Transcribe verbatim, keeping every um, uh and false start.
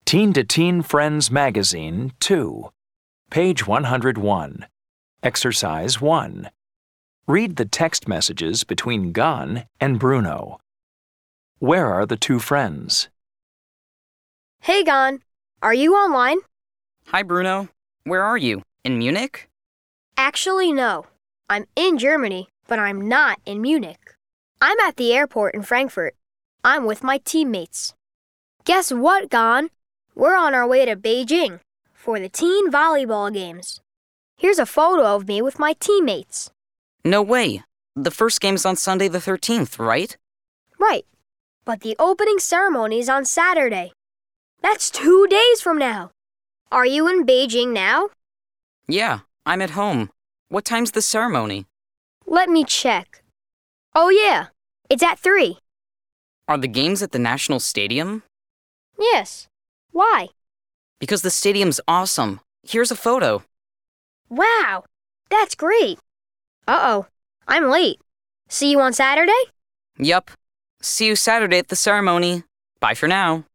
Teen to Teen Friends Magazine two, page one hundred one. Exercise one. Read the text messages between Gon and Bruno. Where are the two friends? Hey, Gon. Are you online? Hi, Bruno. Where are you? In Munich? Actually, no. I'm in Germany, but I'm not in Munich. I'm at the airport in Frankfurt. I'm with my teammates. Guess what, Gon? We're on our way to Beijing for the teen volleyball games. Here's a photo of me with my teammates. No way. The first game's on Sunday the thirteenth, right? Right. But the opening ceremony is on Saturday. That's two days from now. Are you in Beijing now? Yeah, I'm at home. What time's the ceremony? Let me check. Oh, yeah. It's at three. Are the games at the National Stadium? Yes. Why? Because the stadium's awesome. Here's a photo. Wow. That's great. Uh-oh. I'm late. See you on Saturday? Yup. See you Saturday at the ceremony. Bye for now.